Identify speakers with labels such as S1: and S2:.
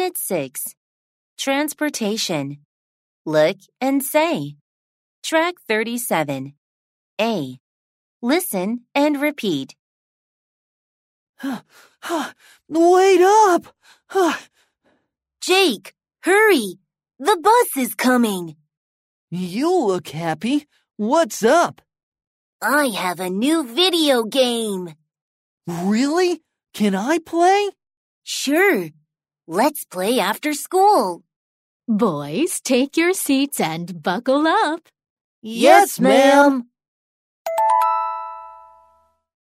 S1: Unit 6. Transportation. Look and say. Track 37. A. Listen and repeat.
S2: Wait up!
S3: Jake, hurry! The bus is coming!
S2: You look happy. What's up?
S3: I have a new video game.
S2: Really? Can I play?
S3: Sure. Let's play after school.
S4: Boys, take your seats and buckle up.
S2: Yes, ma'am.